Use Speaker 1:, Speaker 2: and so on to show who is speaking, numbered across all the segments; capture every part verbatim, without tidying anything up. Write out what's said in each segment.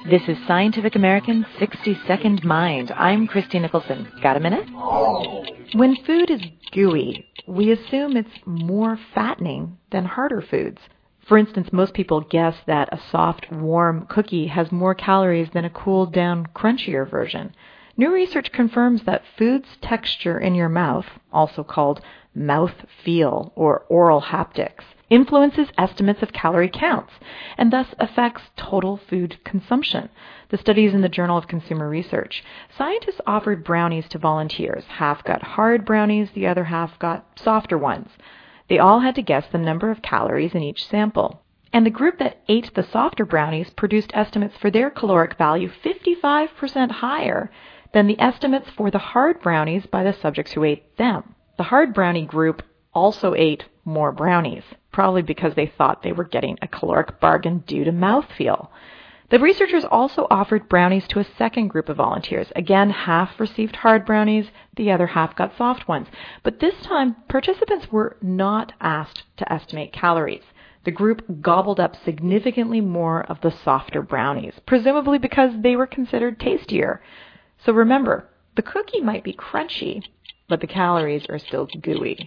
Speaker 1: This is Scientific American's sixty second Mind. I'm Christy Nicholson. Got a minute? When food is gooey, we assume it's more fattening than harder foods. For instance, most people guess that a soft, warm cookie has more calories than a cooled down, crunchier version. New research confirms that food's texture in your mouth, also called mouth feel or oral haptics, influences estimates of calorie counts and thus affects total food consumption. The study is in the Journal of Consumer Research. Scientists offered brownies to volunteers. Half got hard brownies, the other half got softer ones. They all had to guess the number of calories in each sample. And the group that ate the softer brownies produced estimates for their caloric value fifty-five percent higher than the estimates for the hard brownies by the subjects who ate them. The hard brownie group also ate more brownies, probably because they thought they were getting a caloric bargain due to mouthfeel. The researchers also offered brownies to a second group of volunteers. Again, half received hard brownies, the other half got soft ones. But this time, participants were not asked to estimate calories. The group gobbled up significantly more of the softer brownies, presumably because they were considered tastier. So remember, the cookie might be crunchy, but the calories are still gooey.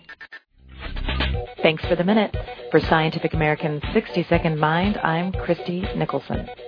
Speaker 1: Thanks for the minute. For Scientific American's sixty second Mind, I'm Christy Nicholson.